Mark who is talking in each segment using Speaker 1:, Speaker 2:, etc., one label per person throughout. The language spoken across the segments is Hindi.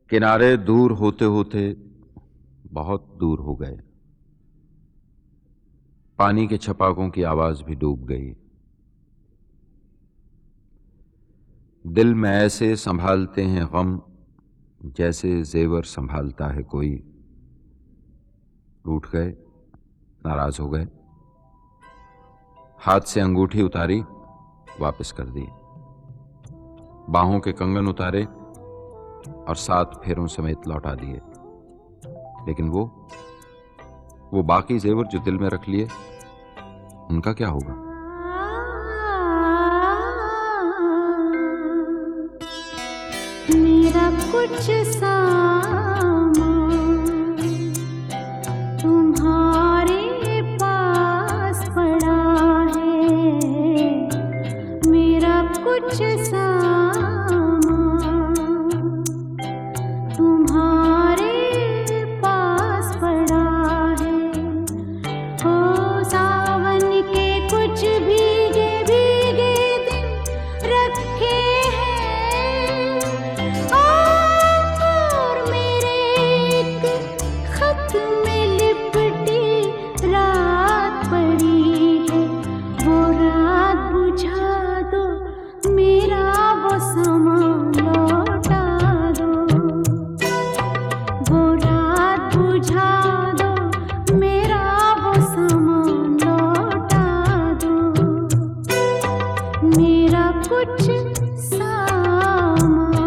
Speaker 1: किनारे दूर होते होते बहुत दूर हो गए। पानी के छपाकों की आवाज भी डूब गई। दिल में ऐसे संभालते हैं गम जैसे जेवर संभालता है कोई। रूठ गए, नाराज हो गए, हाथ से अंगूठी उतारी, वापस कर दी। बाहों के कंगन उतारे और 7 फेरों समेत लौटा दिए। लेकिन वो बाकी जेवर जो दिल में रख लिए, उनका क्या होगा?
Speaker 2: मेरा कुछ सामान तुम्हारे पास पड़ा है। मेरा कुछ सामान तुम्हारे पास पड़ा है। ओ सावन के कुछ भीगे भीगे दिन रखे हैं, और मेरे एक खत में लिपटी रात पड़ी है। वो रात बुझा दो, मेरा वो सामान लौटा दो। वो रात बुझा दो, मेरा वो सामान लौटा दो। मेरा कुछ सामान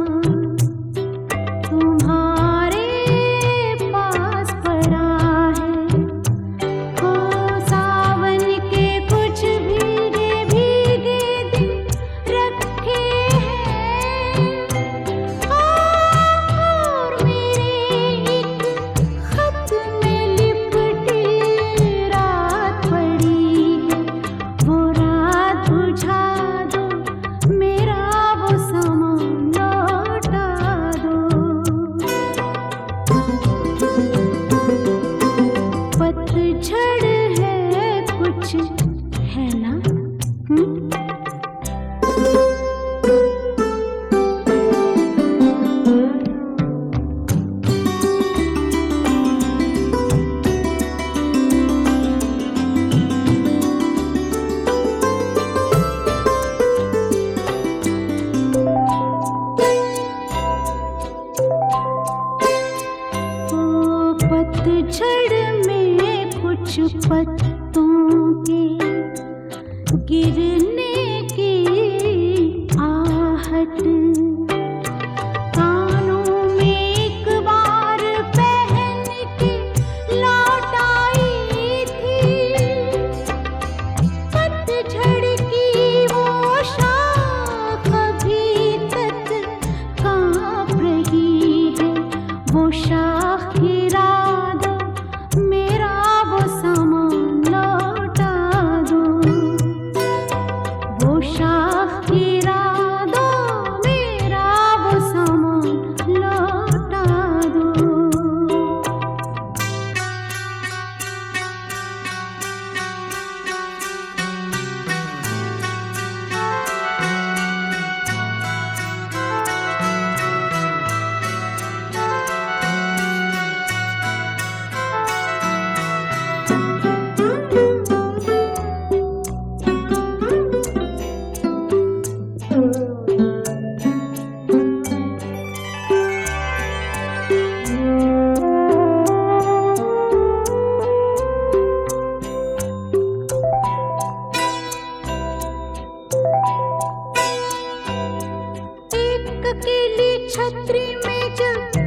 Speaker 2: तुम्हारे पास पड़ा है। ओ सावन के कुछ भीगे भीगे दिन रखे हैं, और मेरे एक खत में लिपटी रात पड़ी है। वो रात बुझा दो, मेरा वो सामान लौटा दो। पतझड़ है कुछ, है ना? ओ पतझड़ में कुछ पत्तों के गिरने की आहट, कानों में एक बार पहन के लौट आई थी। पतझड़ की वो शाख अभी तक कांप रही है। वो शाख गिरा दो, मेरा वो सामान लौटा दो। वो शाख गिरा दो, मेरा वो सामान लौटा दो। एक अकेली छतरी में जब